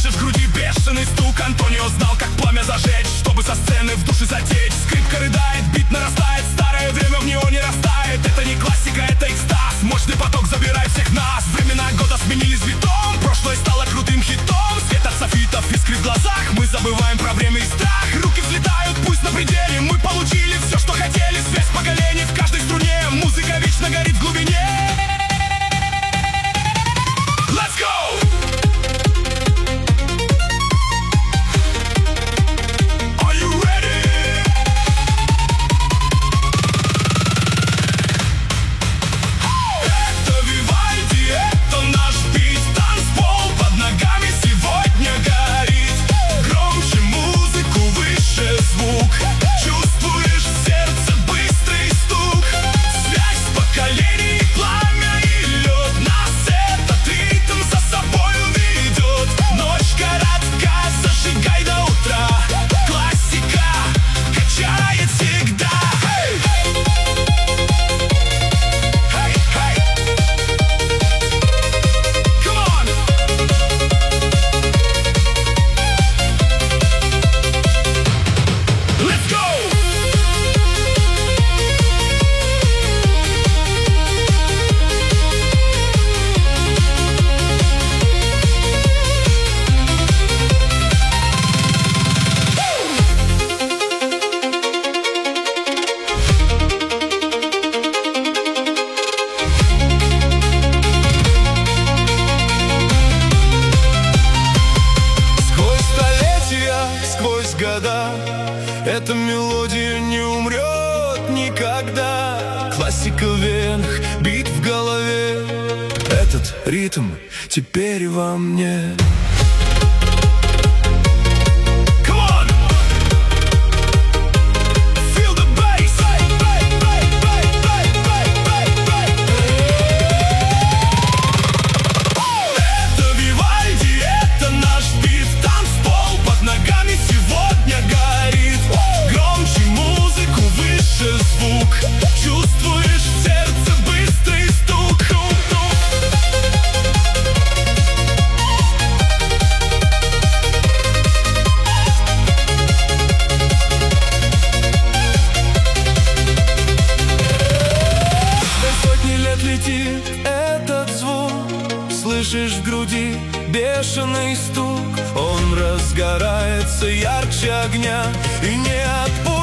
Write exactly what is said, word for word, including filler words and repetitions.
Слышишь в груди бешеный стук. Антонио знал, как пламя зажечь, чтобы со сцены в душе затечь. Скрипка рыдает, бит нарастает, старое время в него не растает. Это не классика, это экстаз. Мощный поток забирает всех нас. Времена года сменились витом, прошлое стало крутым хитом. Свет от софитов, искры в глазах, мы забываем про время и страх. Руки взлетают, пусть на пределе, мы получили все, что хотели. Связь поколений в каждой струне, музыка вечно горит в глубине. Let's go! Года. Эта мелодия не умрет никогда. Классика в венах, бит в голове. Этот ритм теперь во мне. Чувствуешь в сердце быстрый стук. Сотни лет летит этот звук, слышишь в груди бешеный стук. Он разгорается ярче огня и не отпустит.